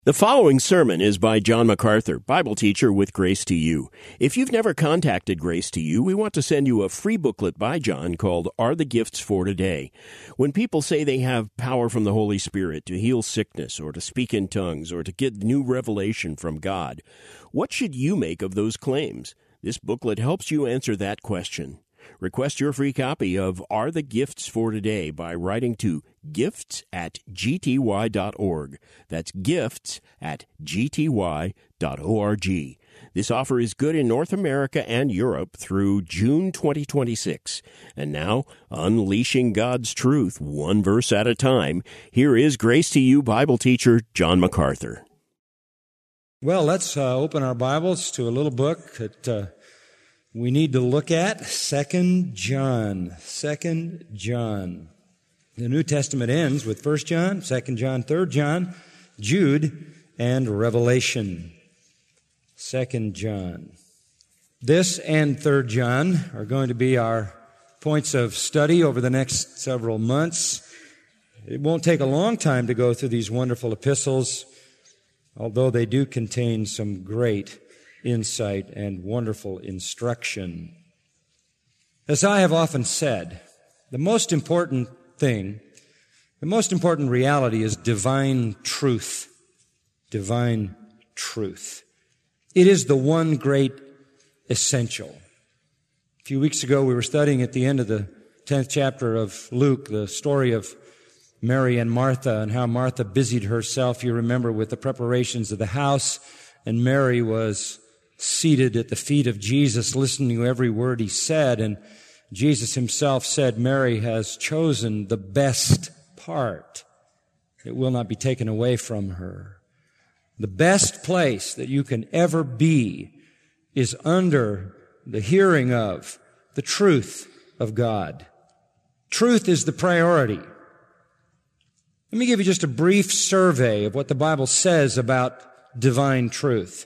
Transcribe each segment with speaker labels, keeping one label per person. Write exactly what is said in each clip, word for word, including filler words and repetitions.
Speaker 1: The following sermon is by John MacArthur, Bible teacher with Grace to You. If you've never contacted Grace to You, we want to send you a free booklet by John called Are the Gifts for Today? When people say they have power from the Holy Spirit to heal sickness or to speak in tongues or to get new revelation from God, what should you make of those claims? This booklet helps you answer that question. Request your free copy of Are the Gifts for Today by writing to gifts at g t y dot org. That's gifts at g t y dot org. This offer is good in North America and Europe through June twenty twenty-six. And now, unleashing God's truth one verse at a time, here is Grace to You Bible teacher John MacArthur.
Speaker 2: Well, let's uh, open our Bibles to a little book that uh, we need to look at, Second John. Second John. The New Testament ends with First John, Second John, Third John, Jude, and Revelation. Second John. This and Third John are going to be our points of study over the next several months. It won't take a long time to go through these wonderful epistles, although they do contain some great insight and wonderful instruction. As I have often said, the most important thing, the most important reality is divine truth. Divine truth. It is the one great essential. A few weeks ago, we were studying at the end of the tenth chapter of Luke, the story of Mary and Martha and how Martha busied herself, you remember, with the preparations of the house, and Mary was seated at the feet of Jesus, listening to every word he said. And Jesus himself said, Mary has chosen the best part. It will not be taken away from her. The best place that you can ever be is under the hearing of the truth of God. Truth is the priority. Let me give you just a brief survey of what the Bible says about divine truth.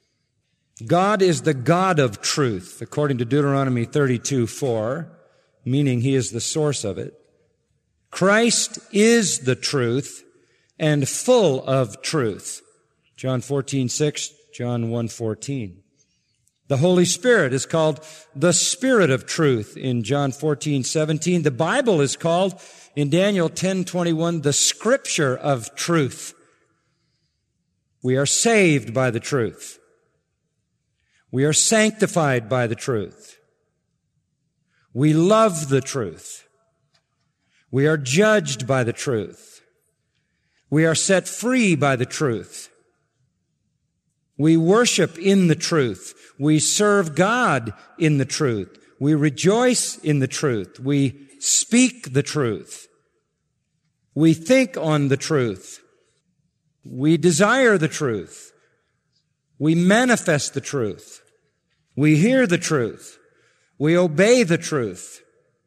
Speaker 2: God is the God of truth, according to Deuteronomy thirty-two four, meaning He is the source of it. Christ is the truth and full of truth. John fourteen six, John one fourteen. The Holy Spirit is called the Spirit of truth in John fourteen seventeen. The Bible is called in Daniel ten twenty-one the Scripture of truth. We are saved by the truth. We are sanctified by the truth. We love the truth. We are judged by the truth. We are set free by the truth. We worship in the truth. We serve God in the truth. We rejoice in the truth. We speak the truth. We think on the truth. We desire the truth. We manifest the truth. We hear the truth. We obey the truth.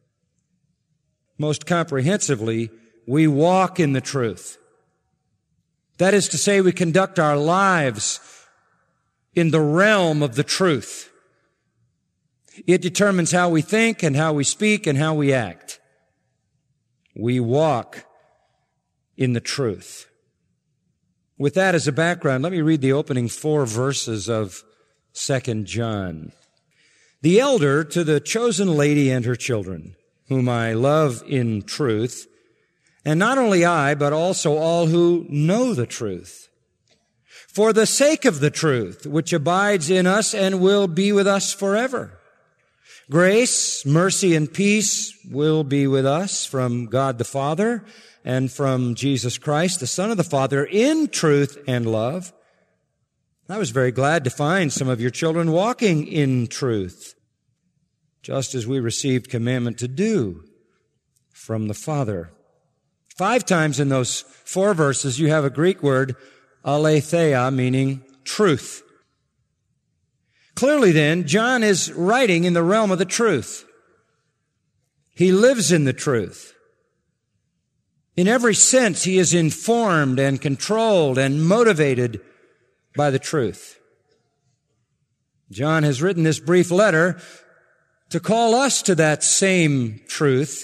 Speaker 2: Most comprehensively, we walk in the truth. That is to say, we conduct our lives in the realm of the truth. It determines how we think and how we speak and how we act. We walk in the truth. With that as a background, let me read the opening four verses of Second John. The elder to the chosen lady and her children, whom I love in truth, and not only I, but also all who know the truth, for the sake of the truth, which abides in us and will be with us forever. Grace, mercy, and peace will be with us from God the Father and from Jesus Christ, the Son of the Father, in truth and love. I was very glad to find some of your children walking in truth, just as we received commandment to do from the Father. Five times in those four verses, you have a Greek word, aletheia, meaning truth. Clearly then, John is writing in the realm of the truth. He lives in the truth. In every sense, he is informed and controlled and motivated by the truth. John has written this brief letter to call us to that same truth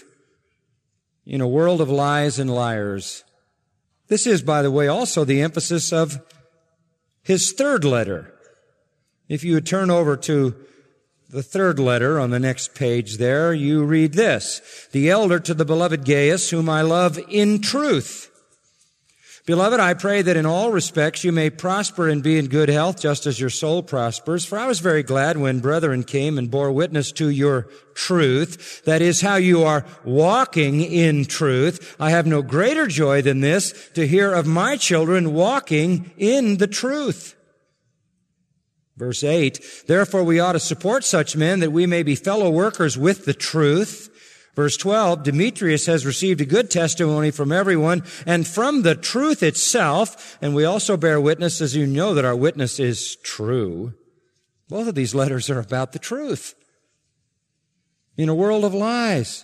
Speaker 2: in a world of lies and liars. This is, by the way, also the emphasis of his third letter. If you would turn over to the third letter on the next page there, you read this: the elder to the beloved Gaius, whom I love in truth. Beloved, I pray that in all respects you may prosper and be in good health, just as your soul prospers. For I was very glad when brethren came and bore witness to your truth, that is, how you are walking in truth. I have no greater joy than this, to hear of my children walking in the truth. Verse eight, therefore we ought to support such men, that we may be fellow workers with the truth. Verse twelve, Demetrius has received a good testimony from everyone and from the truth itself, and we also bear witness, as you know, that our witness is true. Both of these letters are about the truth in a world of lies.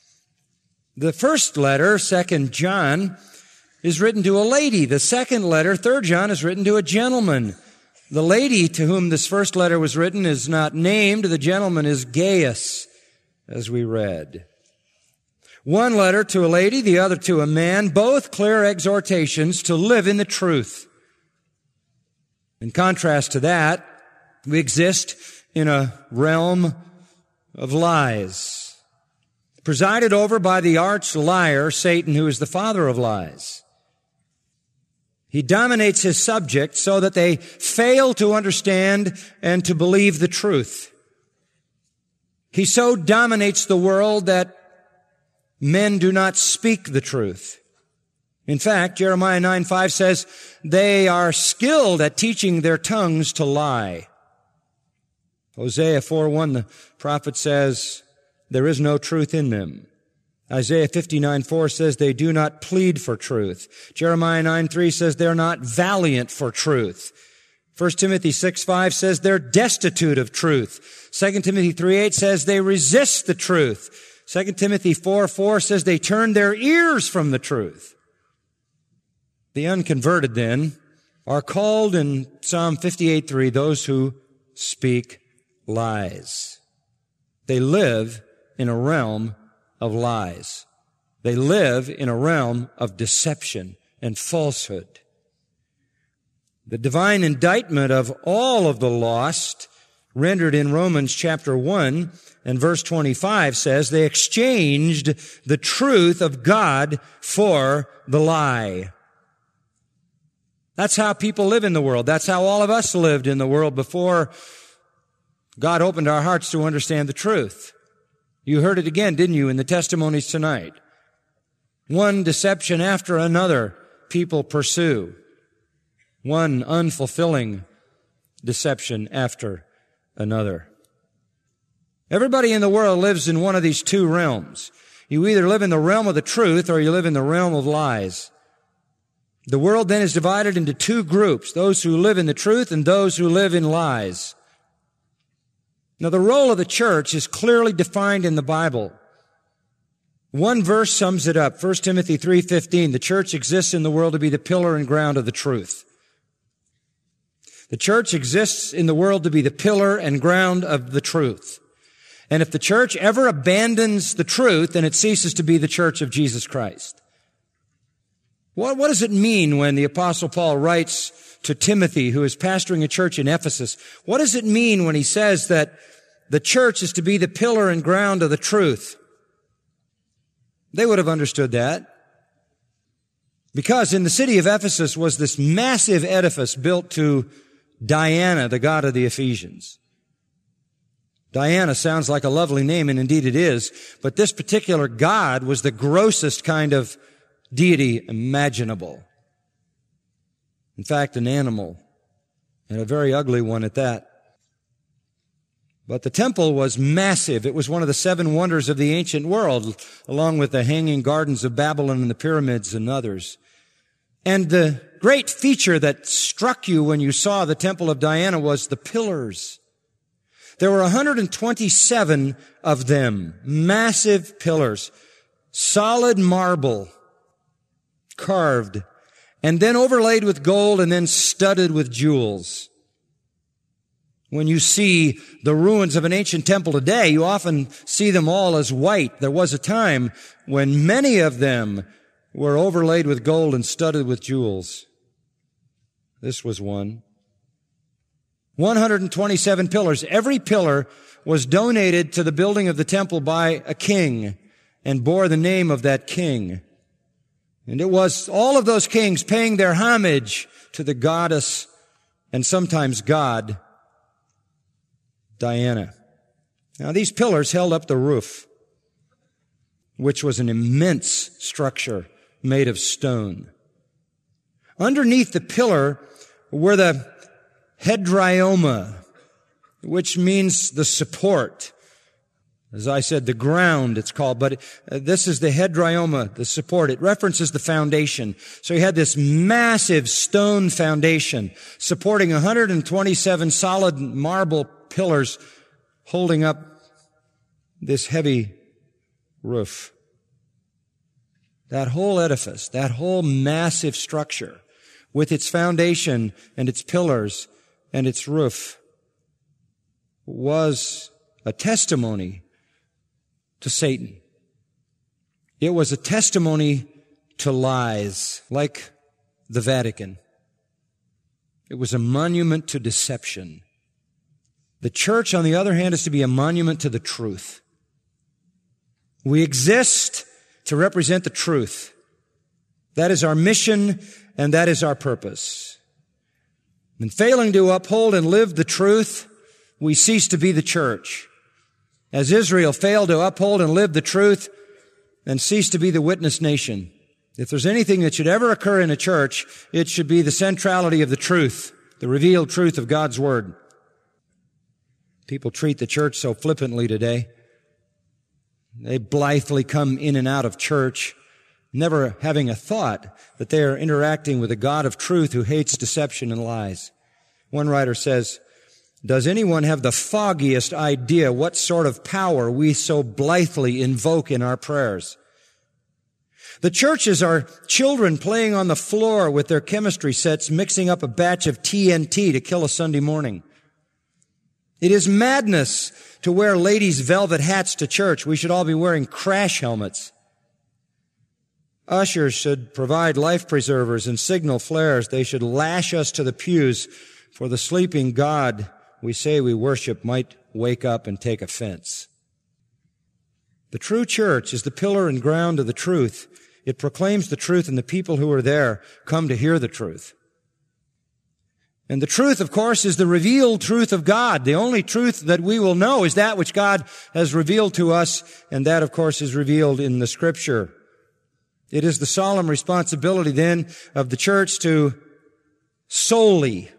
Speaker 2: The first letter, Second John, is written to a lady. The second letter, Third John, is written to a gentleman. The lady to whom this first letter was written is not named. The gentleman is Gaius, as we read. One letter to a lady, the other to a man, both clear exhortations to live in the truth. In contrast to that, we exist in a realm of lies, presided over by the arch liar, Satan, who is the father of lies. He dominates his subjects so that they fail to understand and to believe the truth. He so dominates the world that men do not speak the truth. In fact, Jeremiah nine five says, they are skilled at teaching their tongues to lie. Hosea four one, the prophet says, there is no truth in them. Isaiah fifty-nine four says, they do not plead for truth. Jeremiah nine three says, they're not valiant for truth. First Timothy six five says, they're destitute of truth. Second Timothy three eight says, they resist the truth. Second Timothy four four says they turn their ears from the truth. The unconverted, then, are called in Psalm fifty-eight three, those who speak lies. They live in a realm of lies. They live in a realm of deception and falsehood. The divine indictment of all of the lost, rendered in Romans chapter one and verse twenty-five, says they exchanged the truth of God for the lie. That's how people live in the world. That's how all of us lived in the world before God opened our hearts to understand the truth. You heard it again, didn't you, in the testimonies tonight? One deception after another people pursue. One unfulfilling deception after another. Everybody in the world lives in one of these two realms. You either live in the realm of the truth or you live in the realm of lies. The world then is divided into two groups, those who live in the truth and those who live in lies. Now, the role of the church is clearly defined in the Bible. One verse sums it up, First Timothy three fifteen. The church exists in the world to be the pillar and ground of the truth. The church exists in the world to be the pillar and ground of the truth. And if the church ever abandons the truth, then it ceases to be the church of Jesus Christ. What, what does it mean when the Apostle Paul writes to Timothy, who is pastoring a church in Ephesus? What does it mean when he says that the church is to be the pillar and ground of the truth? They would have understood that. Because in the city of Ephesus was this massive edifice built to Diana, the god of the Ephesians. Diana sounds like a lovely name, and indeed it is, but this particular god was the grossest kind of deity imaginable. In fact, an animal, and a very ugly one at that. But the temple was massive. It was one of the seven wonders of the ancient world, along with the Hanging Gardens of Babylon and the pyramids and others. And the great feature that struck you when you saw the Temple of Diana was the pillars. There were one hundred twenty-seven of them, massive pillars, solid marble, carved, and then overlaid with gold and then studded with jewels. When you see the ruins of an ancient temple today, you often see them all as white. There was a time when many of them were overlaid with gold and studded with jewels. This was one. one hundred twenty-seven pillars. Every pillar was donated to the building of the temple by a king and bore the name of that king. And it was all of those kings paying their homage to the goddess and sometimes god, Diana. Now these pillars held up the roof, which was an immense structure made of stone. Underneath the pillar were the hedryoma, which means the support. As I said, the ground it's called, but this is the hedryoma, the support. It references the foundation. So you had this massive stone foundation supporting one hundred twenty-seven solid marble pillars holding up this heavy roof. That whole edifice, that whole massive structure with its foundation and its pillars and its roof was a testimony to Satan. It was a testimony to lies, like the Vatican. It was a monument to deception. The church, on the other hand, is to be a monument to the truth. We exist to represent the truth. That is our mission, and that is our purpose. And failing to uphold and live the truth, we cease to be the church. As Israel failed to uphold and live the truth, and ceased to be the witness nation. If there's anything that should ever occur in a church, it should be the centrality of the truth, the revealed truth of God's Word. People treat the church so flippantly today. They blithely come in and out of church, never having a thought that they are interacting with a God of truth who hates deception and lies. One writer says, "Does anyone have the foggiest idea what sort of power we so blithely invoke in our prayers? The churches are children playing on the floor with their chemistry sets, mixing up a batch of T N T to kill a Sunday morning. It is madness to wear ladies' velvet hats to church. We should all be wearing crash helmets. Ushers should provide life preservers and signal flares. They should lash us to the pews, for the sleeping God we say we worship might wake up and take offense." The true church is the pillar and ground of the truth. It proclaims the truth, and the people who are there come to hear the truth. And the truth, of course, is the revealed truth of God. The only truth that we will know is that which God has revealed to us, and that, of course, is revealed in the Scripture. It is the solemn responsibility, then, of the church to solely,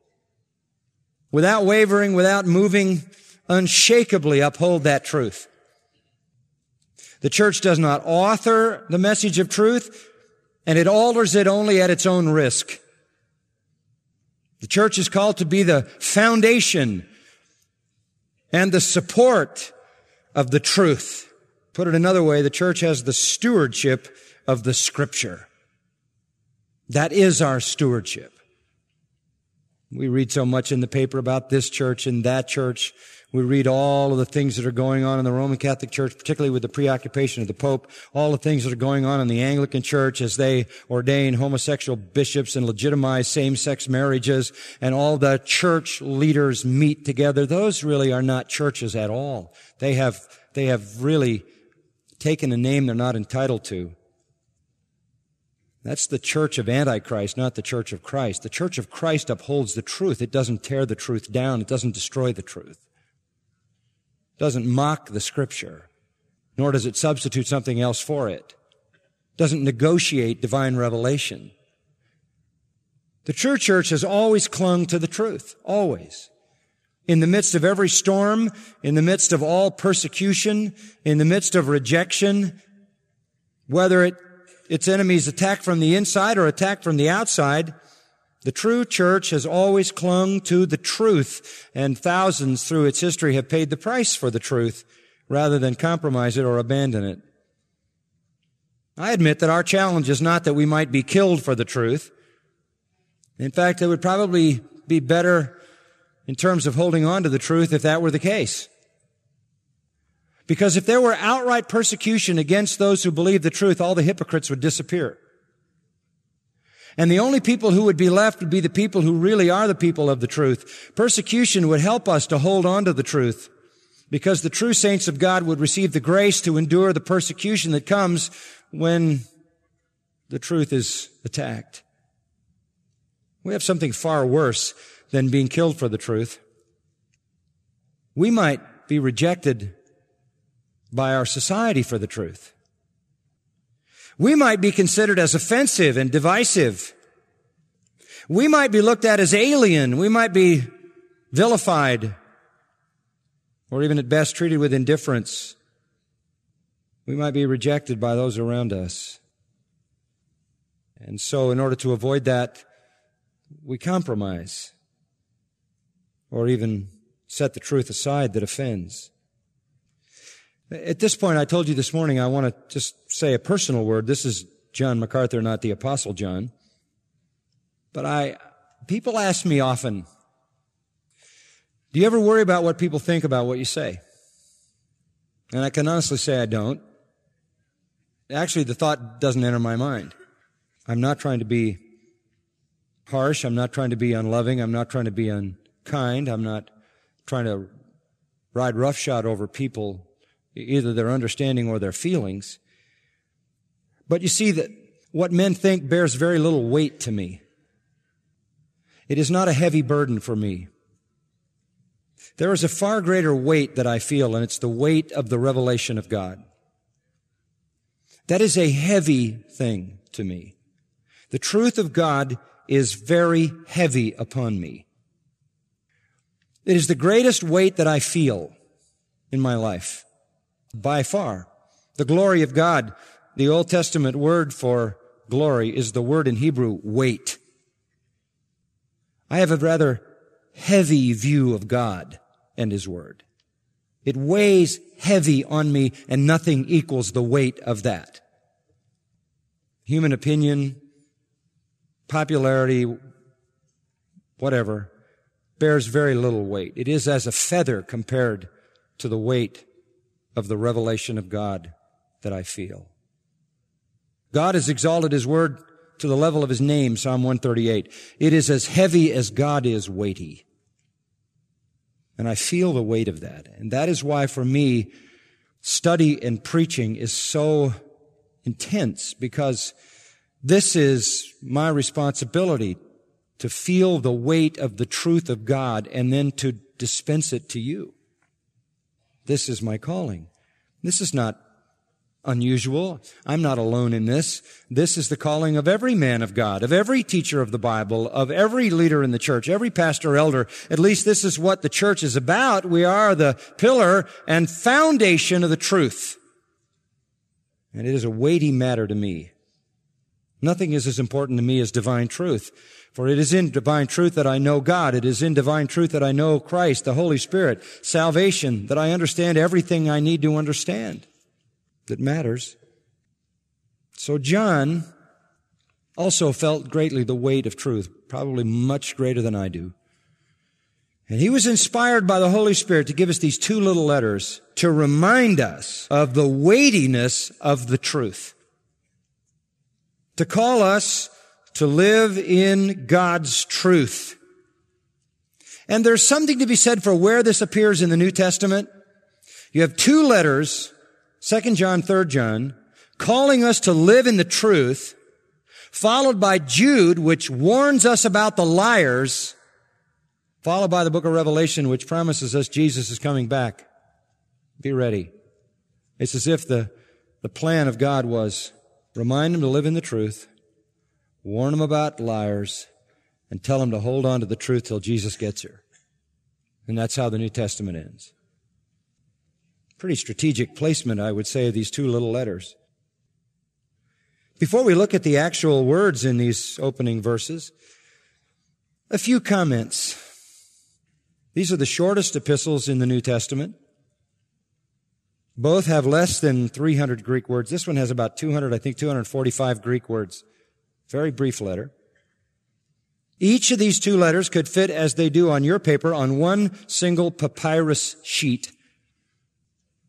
Speaker 2: without wavering, without moving, unshakably uphold that truth. The church does not author the message of truth, and it alters it only at its own risk. The church is called to be the foundation and the support of the truth. Put it another way, the church has the stewardship of the Scripture. That is our stewardship. We read so much in the paper about this church and that church. We read all of the things that are going on in the Roman Catholic Church, particularly with the preoccupation of the Pope, all the things that are going on in the Anglican Church as they ordain homosexual bishops and legitimize same-sex marriages, and all the church leaders meet together. Those really are not churches at all. They have, they have really taken a name they're not entitled to. That's the church of Antichrist, not the church of Christ. The church of Christ upholds the truth. It doesn't tear the truth down. It doesn't destroy the truth. It doesn't mock the Scripture, nor does it substitute something else for it. It doesn't negotiate divine revelation. The true church has always clung to the truth, always. In the midst of every storm, in the midst of all persecution, in the midst of rejection, whether it its enemies attack from the inside or attack from the outside, the true church has always clung to the truth, and thousands through its history have paid the price for the truth rather than compromise it or abandon it. I admit that our challenge is not that we might be killed for the truth. In fact, it would probably be better in terms of holding on to the truth if that were the case. Because if there were outright persecution against those who believe the truth, all the hypocrites would disappear. And the only people who would be left would be the people who really are the people of the truth. Persecution would help us to hold on to the truth, because the true saints of God would receive the grace to endure the persecution that comes when the truth is attacked. We have something far worse than being killed for the truth. We might be rejected by our society for the truth. We might be considered as offensive and divisive. We might be looked at as alien. We might be vilified, or even at best treated with indifference. We might be rejected by those around us. And so in order to avoid that, we compromise, or even set the truth aside that offends. At this point, I told you this morning, I want to just say a personal word. This is John MacArthur, not the Apostle John. But I, people ask me often, do you ever worry about what people think about what you say? And I can honestly say I don't. Actually, the thought doesn't enter my mind. I'm not trying to be harsh. I'm not trying to be unloving. I'm not trying to be unkind. I'm not trying to ride roughshod over people, either their understanding or their feelings. But you see that what men think bears very little weight to me. It is not a heavy burden for me. There is a far greater weight that I feel, and it's the weight of the revelation of God. That is a heavy thing to me. The truth of God is very heavy upon me. It is the greatest weight that I feel in my life, by far. The glory of God, the Old Testament word for glory, is the word in Hebrew, weight. I have a rather heavy view of God and His Word. It weighs heavy on me, and nothing equals the weight of that. Human opinion, popularity, whatever, bears very little weight. It is as a feather compared to the weight of the revelation of God that I feel. God has exalted His Word to the level of His name, Psalm one thirty-eight. It is as heavy as God is weighty. And I feel the weight of that. And that is why, for me, study and preaching is so intense, because this is my responsibility, to feel the weight of the truth of God and then to dispense it to you. This is my calling. This is not unusual. I'm not alone in this. This is the calling of every man of God, of every teacher of the Bible, of every leader in the church, every pastor, elder. At least this is what the church is about. We are the pillar and foundation of the truth. And it is a weighty matter to me. Nothing is as important to me as divine truth. For it is in divine truth that I know God. It is in divine truth that I know Christ, the Holy Spirit, salvation, that I understand everything I need to understand that matters. So John also felt greatly the weight of truth, probably much greater than I do. And he was inspired by the Holy Spirit to give us these two little letters to remind us of the weightiness of the truth, to call us to live in God's truth. And there's something to be said for where this appears in the New Testament. You have two letters, Second John, Third John, calling us to live in the truth, followed by Jude, which warns us about the liars, followed by the book of Revelation, which promises us Jesus is coming back. Be ready. It's as if the, the plan of God was remind them to live in the truth, warn them about liars, and tell them to hold on to the truth till Jesus gets here. And that's how the New Testament ends. Pretty strategic placement, I would say, of these two little letters. Before we look at the actual words in these opening verses, a few comments. These are the shortest epistles in the New Testament. Both have less than three hundred Greek words. This one has about two hundred, I think two hundred forty-five Greek words. Very brief letter. Each of these two letters could fit as they do on your paper on one single papyrus sheet.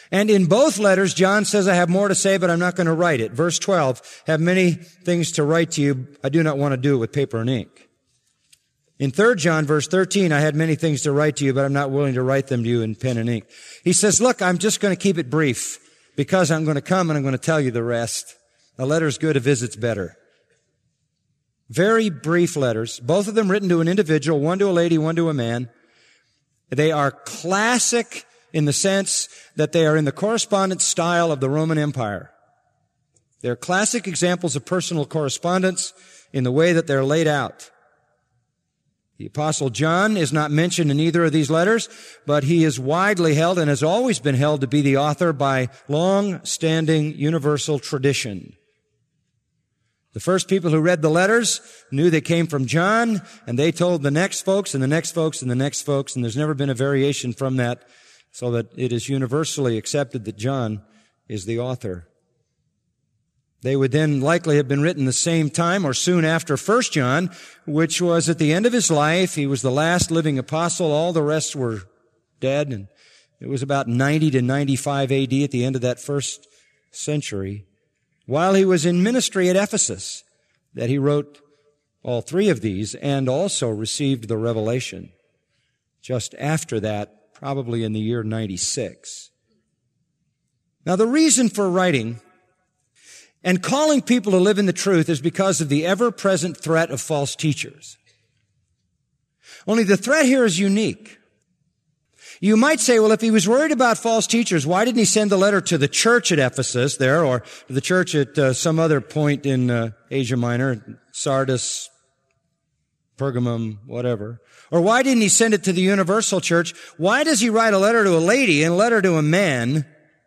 Speaker 2: And in both letters, John says, I have more to say, but I'm not going to write it. Verse twelve, have many things to write to you. I do not want to do it with paper and ink. In Third John, verse thirteen, I had many things to write to you, but I'm not willing to write them to you in pen and ink. He says, look, I'm just going to keep it brief because I'm going to come and I'm going to tell you the rest. A letter's good, a visit's better. Very brief letters, both of them written to an individual, one to a lady, one to a man. They are classic in the sense that they are in the correspondence style of the Roman Empire. They're classic examples of personal correspondence in the way that they're laid out. The Apostle John is not mentioned in either of these letters, but he is widely held and has always been held to be the author by long-standing universal tradition. The first people who read the letters knew they came from John, and they told the next folks and the next folks and the next folks, and there's never been a variation from that, so that it is universally accepted that John is the author. They would then likely have been written the same time or soon after First John, which was at the end of his life. He was the last living apostle. All the rest were dead, and it was about ninety to ninety-five A D at the end of that first century. While he was in ministry at Ephesus, that he wrote all three of these and also received the revelation just after that, probably in the year ninety-six. Now, the reason for writing and calling people to live in the truth is because of the ever-present threat of false teachers. Only the threat here is unique. You might say, well, if he was worried about false teachers, why didn't he send the letter to the church at Ephesus there, or to the church at uh, some other point in uh, Asia Minor, Sardis, Pergamum, whatever? Or why didn't he send it to the universal church? Why does he write a letter to a lady and a letter to a man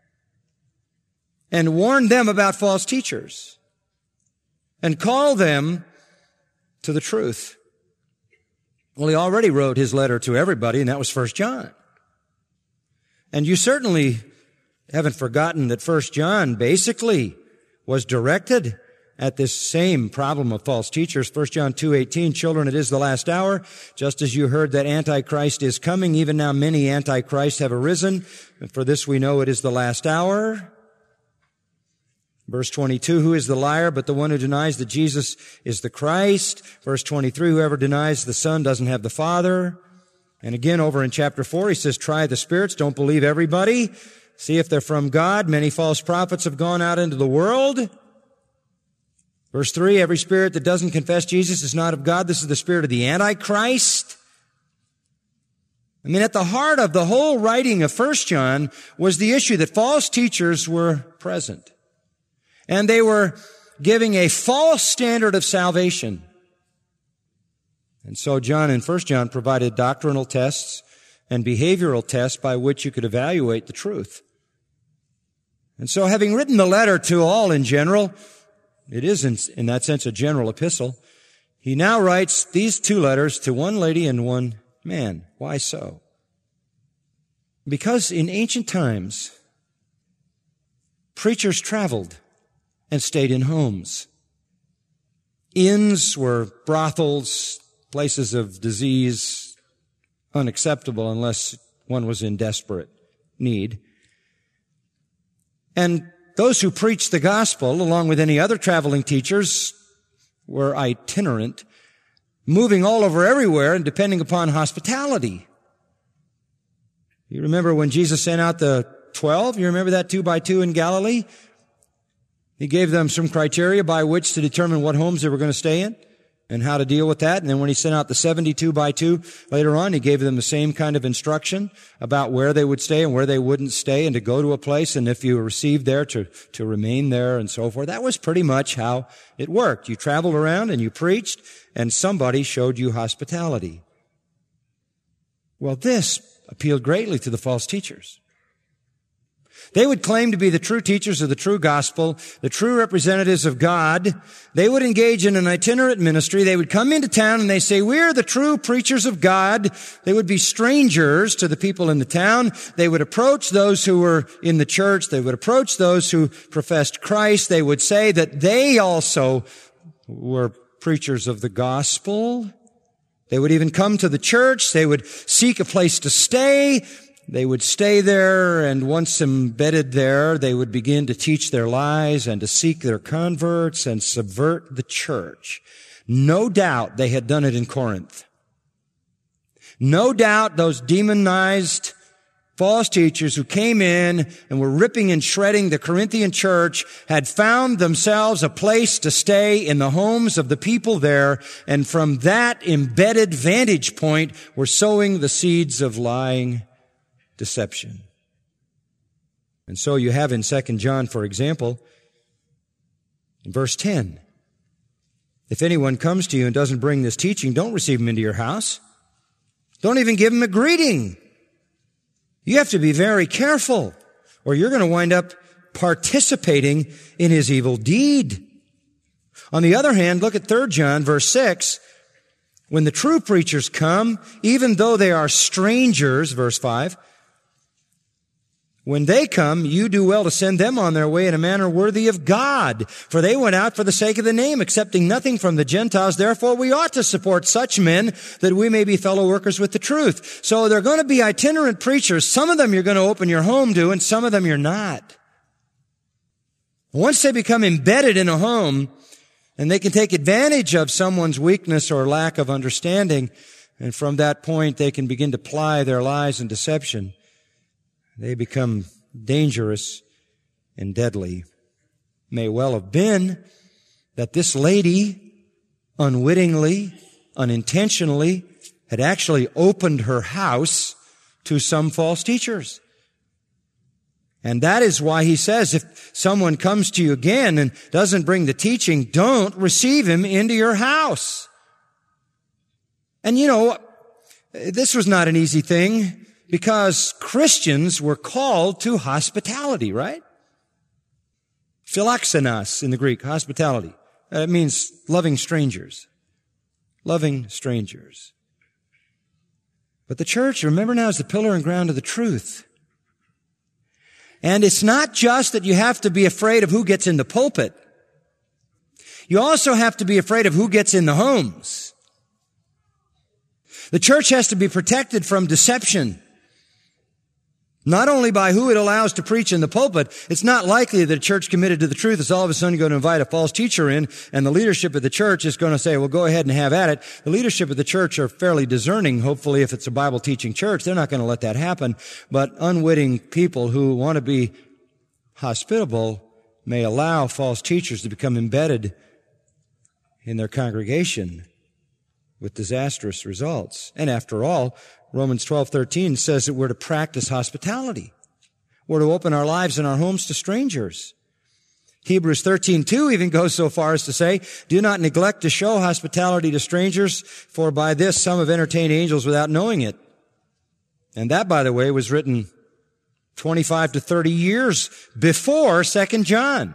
Speaker 2: and warn them about false teachers and call them to the truth? Well, he already wrote his letter to everybody, and that was First John. And you certainly haven't forgotten that First John basically was directed at this same problem of false teachers. First John two eighteen, children, it is the last hour. Just as you heard that Antichrist is coming, even now many Antichrists have arisen. And for this we know it is the last hour. Verse twenty-two, who is the liar but the one who denies that Jesus is the Christ? Verse twenty-three, whoever denies the Son doesn't have the Father. And again, over in chapter four, he says, try the spirits, don't believe everybody. See if they're from God. Many false prophets have gone out into the world. Verse three, every spirit that doesn't confess Jesus is not of God. This is the spirit of the Antichrist. I mean, at the heart of the whole writing of First John was the issue that false teachers were present. And they were giving a false standard of salvation. And so John in First John provided doctrinal tests and behavioral tests by which you could evaluate the truth. And so having written the letter to all in general, it is in, in that sense a general epistle, he now writes these two letters to one lady and one man. Why so? Because in ancient times, preachers traveled and stayed in homes. Inns were brothels, places of disease, unacceptable unless one was in desperate need. And those who preached the gospel, along with any other traveling teachers, were itinerant, moving all over everywhere and depending upon hospitality. You remember when Jesus sent out the twelve? You remember that two by two in Galilee? He gave them some criteria by which to determine what homes they were going to stay in and how to deal with that. And then when he sent out the seventy-two by two later on, he gave them the same kind of instruction about where they would stay and where they wouldn't stay and to go to a place, and if you were received there, to, to remain there and so forth. That was pretty much how it worked. You traveled around and you preached, and somebody showed you hospitality. Well, this appealed greatly to the false teachers. They would claim to be the true teachers of the true gospel, the true representatives of God. They would engage in an itinerant ministry. They would come into town and they say, we're the true preachers of God. They would be strangers to the people in the town. They would approach those who were in the church. They would approach those who professed Christ. They would say that they also were preachers of the gospel. They would even come to the church. They would seek a place to stay. they would stay there, and once embedded there, they would begin to teach their lies and to seek their converts and subvert the church. No doubt they had done it in Corinth. No doubt those demonized false teachers who came in and were ripping and shredding the Corinthian church had found themselves a place to stay in the homes of the people there, and from that embedded vantage point were sowing the seeds of lying deception. And so you have in Second John, for example, in verse ten, if anyone comes to you and doesn't bring this teaching, don't receive him into your house. Don't even give him a greeting. You have to be very careful, or you're going to wind up participating in his evil deed. On the other hand, look at Third John, verse six. When the true preachers come, even though they are strangers, verse five, when they come, you do well to send them on their way in a manner worthy of God. For they went out for the sake of the name, accepting nothing from the Gentiles. Therefore, we ought to support such men that we may be fellow workers with the truth. So they're going to be itinerant preachers. Some of them you're going to open your home to, and some of them you're not. Once they become embedded in a home, and they can take advantage of someone's weakness or lack of understanding, and from that point they can begin to ply their lies and deception, they become dangerous and deadly. May well have been that this lady unwittingly, unintentionally, had actually opened her house to some false teachers. And that is why he says, if someone comes to you again and doesn't bring the teaching, don't receive him into your house. And you know, this was not an easy thing, because Christians were called to hospitality, right? Philoxenos in the Greek, hospitality. It means loving strangers. Loving strangers. But the church, remember now, is the pillar and ground of the truth. And it's not just that you have to be afraid of who gets in the pulpit. You also have to be afraid of who gets in the homes. The church has to be protected from deception. Not only by who it allows to preach in the pulpit. It's not likely that a church committed to the truth is all of a sudden going to invite a false teacher in, and the leadership of the church is going to say, well, go ahead and have at it. The leadership of the church are fairly discerning. Hopefully, if it's a Bible teaching church, they're not going to let that happen. But unwitting people who want to be hospitable may allow false teachers to become embedded in their congregation with disastrous results. And after all, Romans twelve thirteen says that we're to practice hospitality. We're to open our lives and our homes to strangers. Hebrews thirteen two even goes so far as to say, do not neglect to show hospitality to strangers, for by this some have entertained angels without knowing it. And that, by the way, was written twenty-five to thirty years before Second John.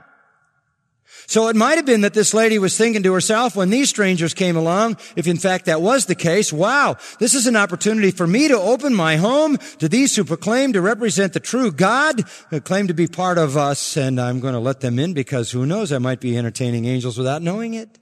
Speaker 2: So it might have been that this lady was thinking to herself when these strangers came along, if in fact that was the case, wow, this is an opportunity for me to open my home to these who proclaim to represent the true God, who claim to be part of us, and I'm going to let them in because who knows, I might be entertaining angels without knowing it.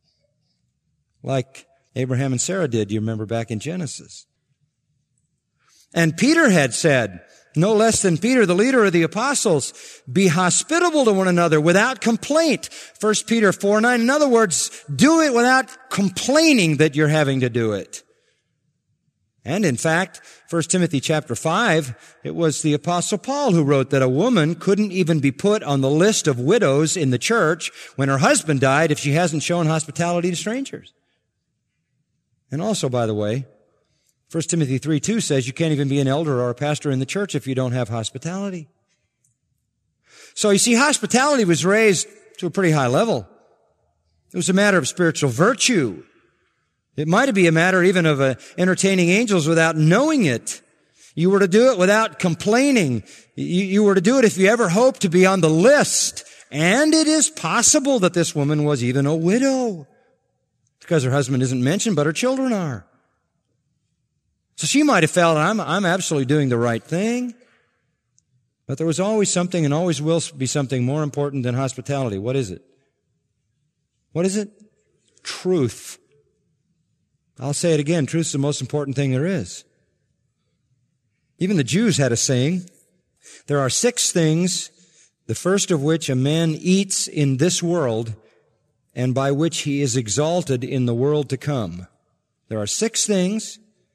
Speaker 2: Like Abraham and Sarah did, you remember back in Genesis. And Peter had said, no less than Peter, the leader of the apostles, be hospitable to one another without complaint. First Peter four nine. In other words, do it without complaining that you're having to do it. And in fact, First Timothy chapter five, it was the apostle Paul who wrote that a woman couldn't even be put on the list of widows in the church when her husband died if she hasn't shown hospitality to strangers. And also, by the way, First Timothy three two says you can't even be an elder or a pastor in the church if you don't have hospitality. So you see, hospitality was raised to a pretty high level. It was a matter of spiritual virtue. It might be a matter even of uh, entertaining angels without knowing it. You were to do it without complaining. You, you were to do it if you ever hoped to be on the list. And it is possible that this woman was even a widow, because her husband isn't mentioned, but her children are. So she might have felt, I'm, I'm absolutely doing the right thing. But there was always something, and always will be something more important than hospitality. What is it? What is it? Truth. I'll say it again. Truth is the most important thing there is. Even the Jews had a saying, there are six things, the first of which a man eats in this world, and by which he is exalted in the world to come. There are six things,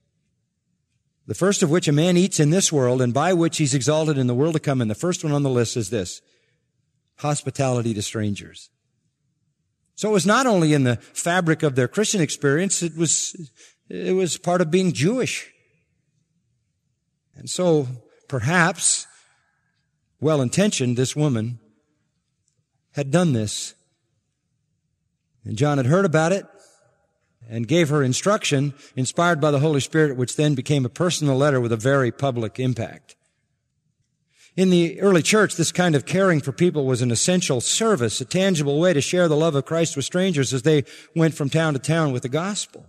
Speaker 2: the first of which a man eats in this world, and by which he's exalted in the world to come. And the first one on the list is this: hospitality to strangers. So it was not only in the fabric of their Christian experience, it was, it was part of being Jewish. And so, perhaps, well-intentioned, this woman had done this. And John had heard about it and gave her instruction, inspired by the Holy Spirit, which then became a personal letter with a very public impact. In the early church, this kind of caring for people was an essential service, a tangible way to share the love of Christ with strangers as they went from town to town with the gospel.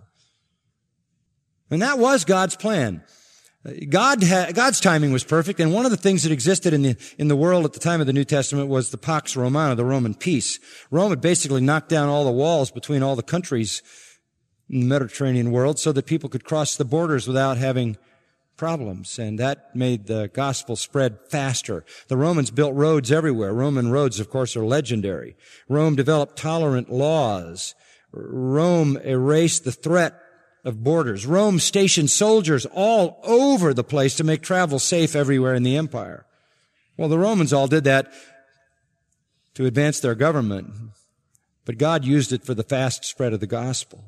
Speaker 2: And that was God's plan. God ha- God's timing was perfect, and one of the things that existed in the in the world at the time of the New Testament was the Pax Romana, the Roman peace. Rome had basically knocked down all the walls between all the countries in the Mediterranean world so that people could cross the borders without having problems, and that made the gospel spread faster. The Romans built roads everywhere. Roman roads, of course, are legendary. Rome developed tolerant laws. Rome erased the threat of borders. Rome stationed soldiers all over the place to make travel safe everywhere in the empire. Well, the Romans all did that to advance their government, but God used it for the fast spread of the gospel.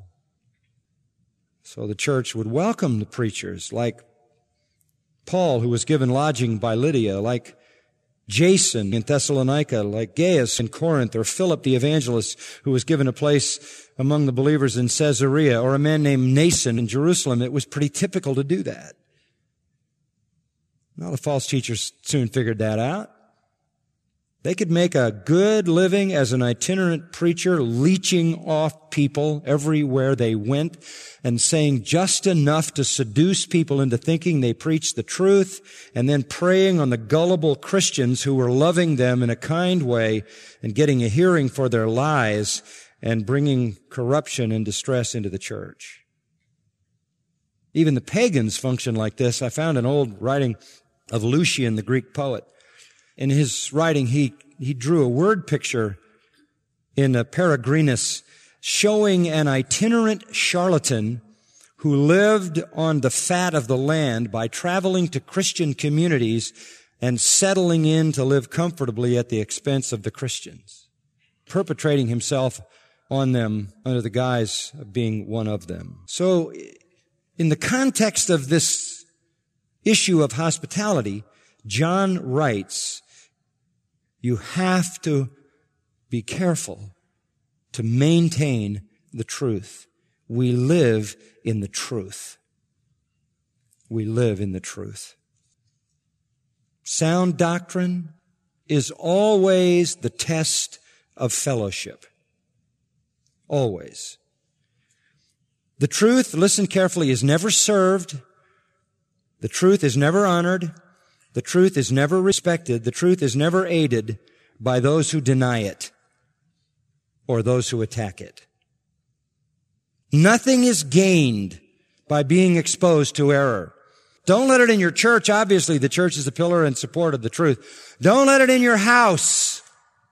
Speaker 2: So the church would welcome the preachers like Paul, who was given lodging by Lydia, like Jason in Thessalonica, like Gaius in Corinth, or Philip the evangelist, who was given a place among the believers in Caesarea, or a man named Nason in Jerusalem. It was pretty typical to do that. Well, the false teachers soon figured that out. They could make a good living as an itinerant preacher, leeching off people everywhere they went and saying just enough to seduce people into thinking they preached the truth, and then preying on the gullible Christians who were loving them in a kind way and getting a hearing for their lies and bringing corruption and distress into the church. Even the pagans functioned like this. I found an old writing of Lucian, the Greek poet. In his writing, he, he drew a word picture in a Peregrinus showing an itinerant charlatan who lived on the fat of the land by traveling to Christian communities and settling in to live comfortably at the expense of the Christians, perpetrating himself on them under the guise of being one of them. So, in the context of this issue of hospitality, John writes, you have to be careful to maintain the truth. We live in the truth. We live in the truth. Sound doctrine is always the test of fellowship. Always. The truth, listen carefully, is never served. The truth is never honored. The truth is never respected. The truth is never aided by those who deny it or those who attack it. Nothing is gained by being exposed to error. Don't let it in your church. Obviously, the church is the pillar and support of the truth. Don't let it in your house.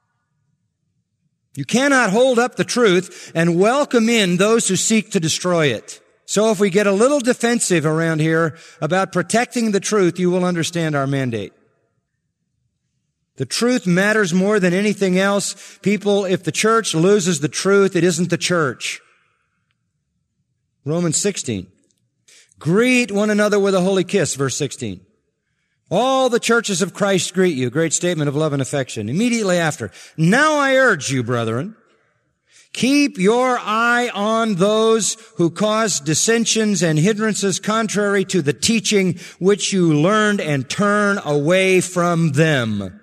Speaker 2: You cannot hold up the truth and welcome in those who seek to destroy it. So if we get a little defensive around here about protecting the truth, you will understand our mandate. The truth matters more than anything else. People, if the church loses the truth, it isn't the church. Romans sixteen. Greet one another with a holy kiss, verse sixteen. All the churches of Christ greet you. Great statement of love and affection. Immediately after, now I urge you, brethren, keep your eye on those who cause dissensions and hindrances contrary to the teaching which you learned, and turn away from them.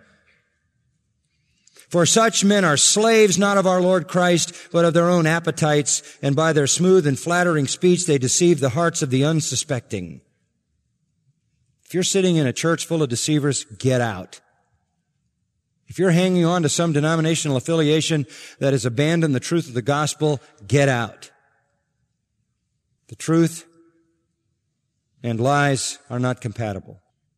Speaker 2: For such men are slaves not of our Lord Christ, but of their own appetites, and by their smooth and flattering speech they deceive the hearts of the unsuspecting. If you're sitting in a church full of deceivers, get out. If you're hanging on to some denominational affiliation that has abandoned the truth of the gospel, get out. The truth and lies are not compatible.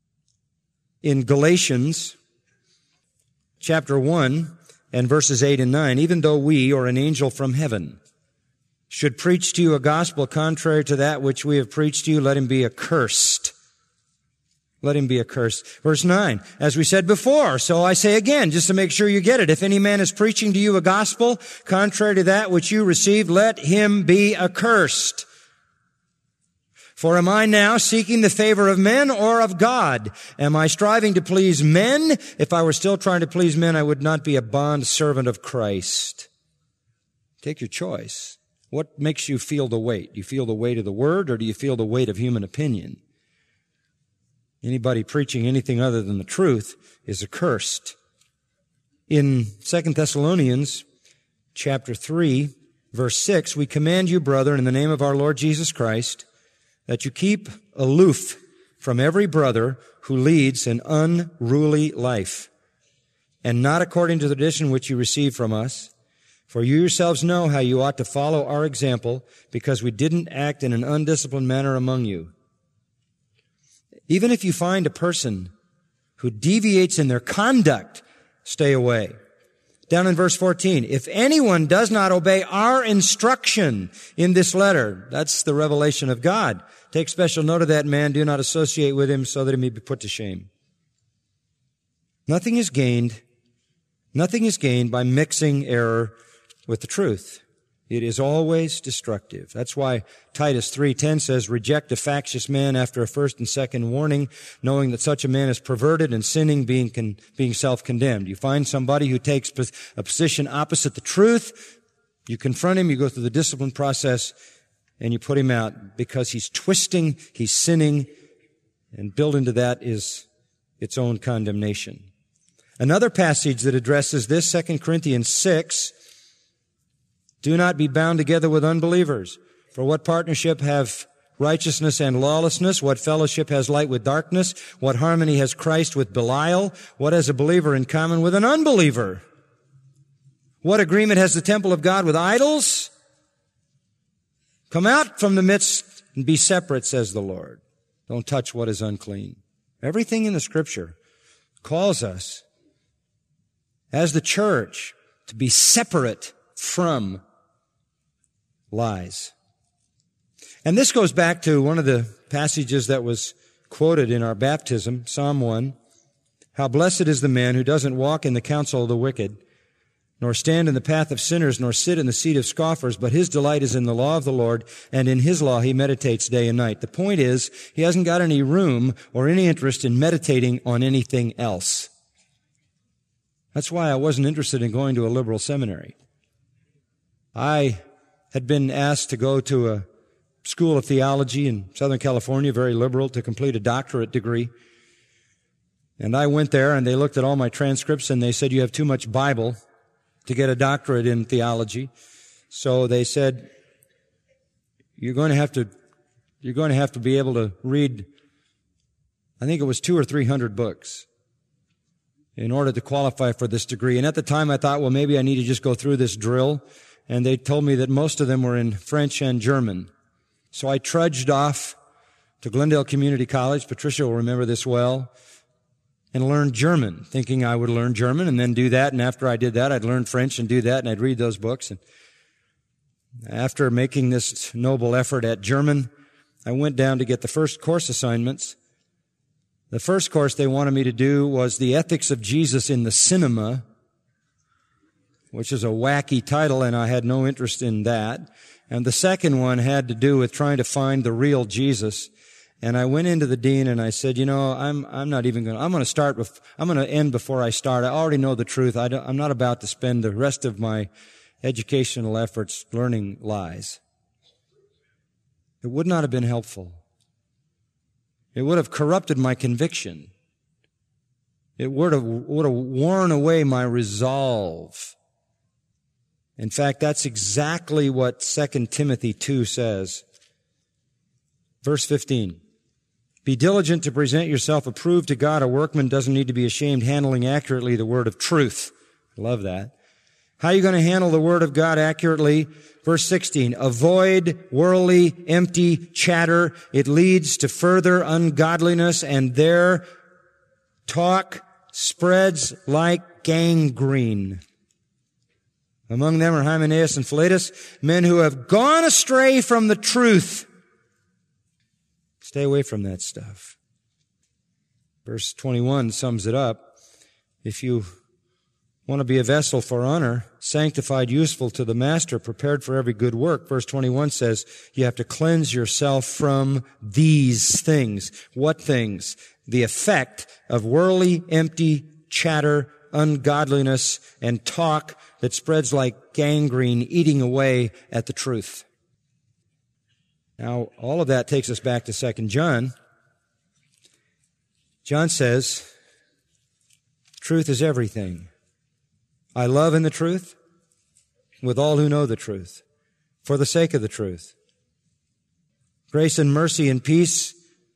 Speaker 2: in Galatians chapter one and verses eight and nine, even though we, or an angel from heaven, should preach to you a gospel contrary to that which we have preached to you, let him be accursed. Let him be accursed. Verse nine, as we said before, so I say again, just to make sure you get it, if any man is preaching to you a gospel contrary to that which you received, let him be accursed. For am I now seeking the favor of men or of God? Am I striving to please men? If I were still trying to please men, I would not be a bond servant of Christ. Take your choice. What makes you feel the weight? Do you feel the weight of the word, or do you feel the weight of human opinion? Anybody preaching anything other than the truth is accursed. In Second Thessalonians chapter three, verse six, we command you, brethren, in the name of our Lord Jesus Christ, that you keep aloof from every brother who leads an unruly life, and not according to the tradition which you received from us. For you yourselves know how you ought to follow our example, because we didn't act in an undisciplined manner among you. Even if you find a person who deviates in their conduct, stay away. Down in verse fourteen, if anyone does not obey our instruction in this letter, that's the revelation of God. Take special note of that man. Do not associate with him so that he may be put to shame. Nothing is gained, nothing is gained by mixing error with the truth. It is always destructive. That's why Titus three ten says, reject a factious man after a first and second warning, knowing that such a man is perverted and sinning, being con- being self-condemned. You find somebody who takes a position opposite the truth, you confront him, you go through the discipline process, and you put him out because he's twisting, he's sinning, and built into that is its own condemnation. Another passage that addresses this, Second Corinthians six, do not be bound together with unbelievers. For what partnership have righteousness and lawlessness? What fellowship has light with darkness? What harmony has Christ with Belial? What has a believer in common with an unbeliever? What agreement has the temple of God with idols? Come out from the midst and be separate, says the Lord. Don't touch what is unclean. Everything in the Scripture calls us, as the church, to be separate from lies. And this goes back to one of the passages that was quoted in our baptism, Psalm one. How blessed is the man who doesn't walk in the counsel of the wicked, nor stand in the path of sinners, nor sit in the seat of scoffers, but his delight is in the law of the Lord, and in his law he meditates day and night. The point is, he hasn't got any room or any interest in meditating on anything else. That's why I wasn't interested in going to a liberal seminary. I had been asked to go to a school of theology in Southern California, very liberal, to complete a doctorate degree. And I went there, and they looked at all my transcripts, and they said, you have too much Bible to get a doctorate in theology. So they said, you're going to have to, you're going to have to be able to read, I think it was two or three hundred books in order to qualify for this degree. And at the time I thought, well, maybe I need to just go through this drill. And they told me that most of them were in French and German. So I trudged off to Glendale Community College. Patricia will remember this well. And learned German, thinking I would learn German and then do that. And after I did that, I'd learn French and do that, and I'd read those books. And after making this noble effort at German, I went down to get the first course assignments. The first course they wanted me to do was The Ethics of Jesus in the Cinema, which is a wacky title, and I had no interest in that. And the second one had to do with trying to find the real Jesus. And I went into the dean and I said, you know, I'm I'm not even going to, I'm going to start, bef- I'm going to end before I start. I already know the truth. I don't, I'm not about to spend the rest of my educational efforts learning lies. It would not have been helpful. It would have corrupted my conviction. It would have, would have worn away my resolve. In fact, that's exactly what Second Timothy two says. Verse fifteen. Be diligent to present yourself approved to God. A workman doesn't need to be ashamed, handling accurately the word of truth. I love that. How are you going to handle the word of God accurately? Verse sixteen. Avoid worldly, empty chatter. It leads to further ungodliness, and there talk spreads like gangrene. Among them are Hymenaeus and Philetus, men who have gone astray from the truth. Stay away from that stuff. Verse twenty-one sums it up. If you want to be a vessel for honor, sanctified, useful to the master, prepared for every good work, verse twenty-one says you have to cleanse yourself from these things. What things? The effect of worldly, empty chatter, ungodliness, and talk that spreads like gangrene, eating away at the truth. Now, all of that takes us back to Second John. John says, truth is everything. I love in the truth with all who know the truth, for the sake of the truth. Grace and mercy and peace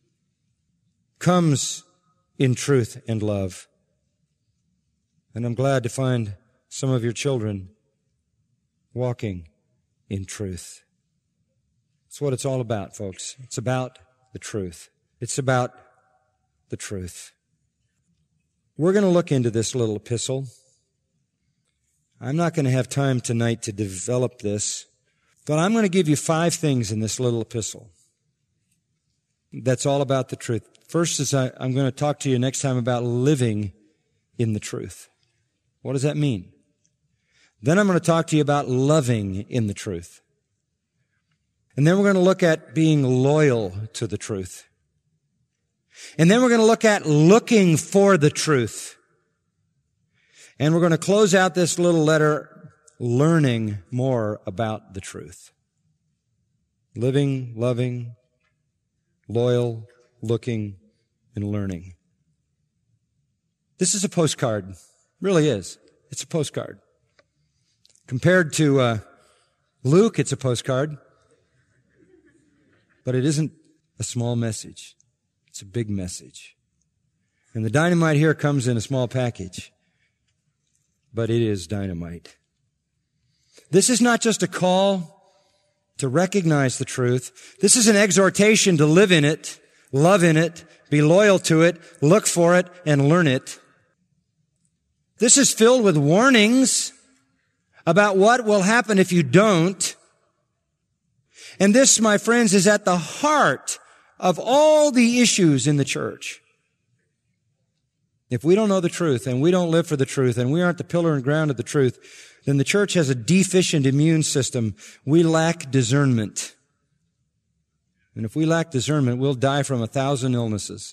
Speaker 2: comes in truth and love. And I'm glad to find some of your children walking in truth. That's what it's all about, folks. It's about the truth. It's about the truth. We're going to look into this little epistle. I'm not going to have time tonight to develop this, but I'm going to give you five things in this little epistle that's all about the truth. First is I, I'm going to talk to you next time about living in the truth. What does that mean? Then I'm going to talk to you about loving in the truth. And then we're going to look at being loyal to the truth. And then we're going to look at looking for the truth. And we're going to close out this little letter learning more about the truth. Living, loving, loyal, looking, and learning. This is a postcard. It really is. It's a postcard. Compared to uh, Luke, it's a postcard. But it isn't a small message. It's a big message. And the dynamite here comes in a small package. But it is dynamite. This is not just a call to recognize the truth. This is an exhortation to live in it, love in it, be loyal to it, look for it, and learn it. This is filled with warnings about what will happen if you don't. And this, my friends, is at the heart of all the issues in the church. If we don't know the truth and we don't live for the truth and we aren't the pillar and ground of the truth, then the church has a deficient immune system. We lack discernment. And if we lack discernment, we'll die from a thousand illnesses.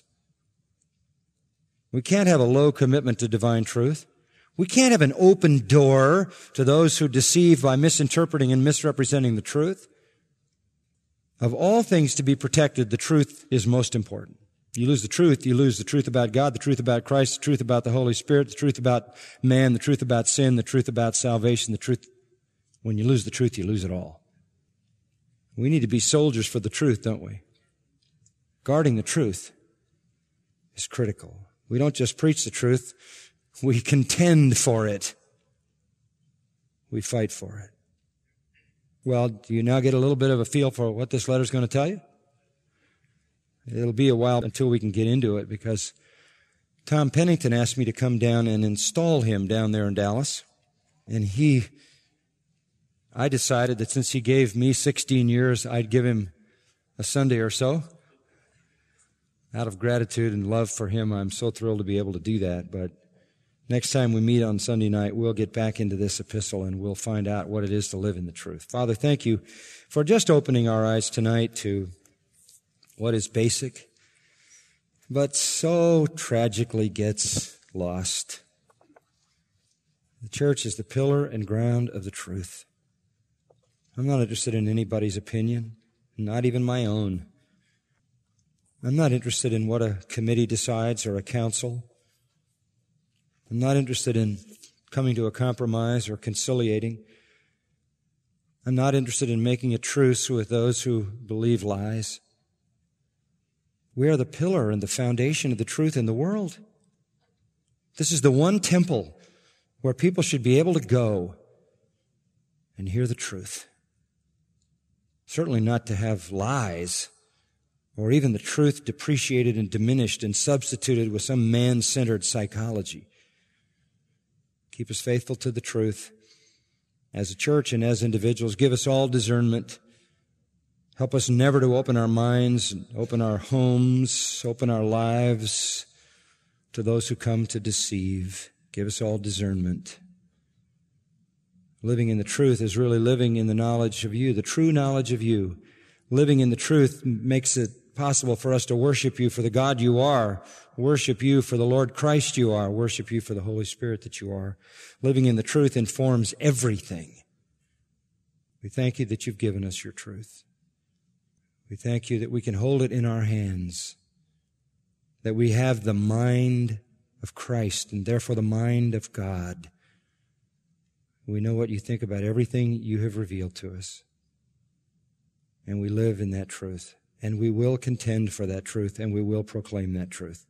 Speaker 2: We can't have a low commitment to divine truth. We can't have an open door to those who deceive by misinterpreting and misrepresenting the truth. Of all things to be protected, the truth is most important. You lose the truth, you lose the truth about God, the truth about Christ, the truth about the Holy Spirit, the truth about man, the truth about sin, the truth about salvation, the truth. When you lose the truth, you lose it all. We need to be soldiers for the truth, don't we? Guarding the truth is critical. We don't just preach the truth, we contend for it. We fight for it. Well, do you now get a little bit of a feel for what this letter is going to tell you? It'll be a while until we can get into it because Tom Pennington asked me to come down and install him down there in Dallas. And he, I decided that since he gave me sixteen years, I'd give him a Sunday or so. Out of gratitude and love for him, I'm so thrilled to be able to do that. But next time we meet on Sunday night, we'll get back into this epistle and we'll find out what it is to live in the truth. Father, thank you for just opening our eyes tonight to what is basic, but so tragically gets lost. The church is the pillar and ground of the truth. I'm not interested in anybody's opinion, not even my own. I'm not interested in what a committee decides or a council. I'm not interested in coming to a compromise or conciliating. I'm not interested in making a truce with those who believe lies. We are the pillar and the foundation of the truth in the world. This is the one temple where people should be able to go and hear the truth. Certainly not to have lies or even the truth depreciated and diminished and substituted with some man-centered psychology. Keep us faithful to the truth as a church and as individuals. Give us all discernment. Help us never to open our minds, open our homes, open our lives to those who come to deceive. Give us all discernment. Living in the truth is really living in the knowledge of you, the true knowledge of you. Living in the truth makes it possible for us to worship you for the God you are, worship you for the Lord Christ you are, worship you for the Holy Spirit that you are. Living in the truth informs everything. We thank you that you've given us your truth. We thank you that we can hold it in our hands, that we have the mind of Christ and therefore the mind of God. We know what you think about everything you have revealed to us. And we live in that truth. And we will contend for that truth, and we will proclaim that truth.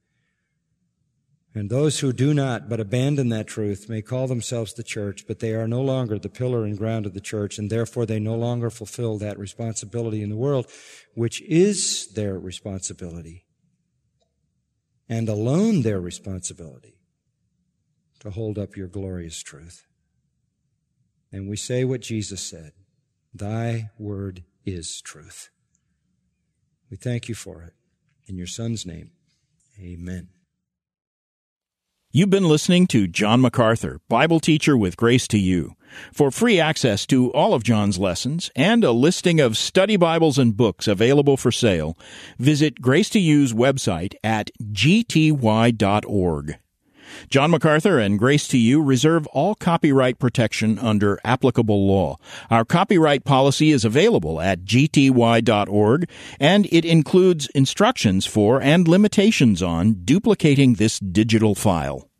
Speaker 2: And those who do not but abandon that truth may call themselves the church, but they are no longer the pillar and ground of the church, and therefore they no longer fulfill that responsibility in the world, which is their responsibility, and alone their responsibility, to hold up your glorious truth. And we say what Jesus said, thy word is truth. We thank you for it. In your Son's name, amen.
Speaker 1: You've been listening to John MacArthur, Bible teacher with Grace to You. For free access to all of John's lessons and a listing of study Bibles and books available for sale, visit Grace to You's website at g t y dot org. John MacArthur and Grace to You reserve all copyright protection under applicable law. Our copyright policy is available at g t y dot org, and it includes instructions for and limitations on duplicating this digital file.